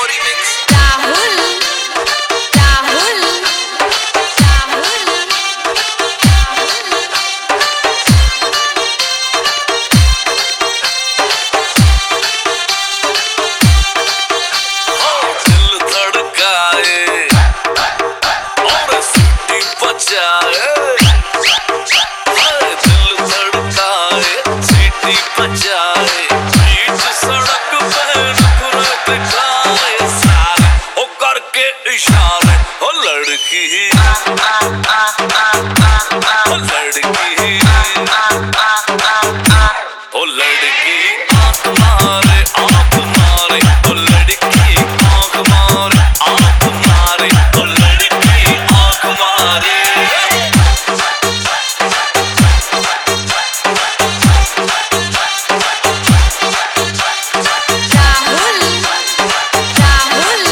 राहुल राहुल दिल धड़काए और सीटी बजाए, दिल धड़काए सीटी बजाए, बीच सड़क पे नखरे दिखाए सारे ओ करके इशारे ओ लड़की ओ लड़की ओ लड़की आंख मारे ओ लड़की आंख मारे ओ लड़की आंख मारे। राहुल राहुल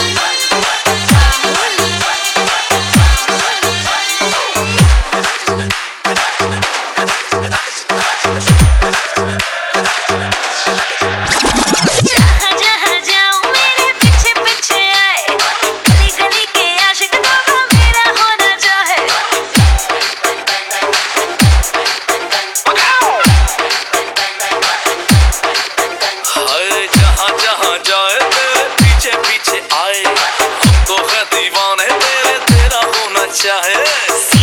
जहाँ जहाँ जाऊँ मेरे पीछे पीछे आए, गली गली के आशिक दोनों मेरा होना चाहे। हाय जहाँ जहाँ जाए तेरे पीछे पीछे आए, हम तो है दीवाने तेरे, तेरा होना चाहे।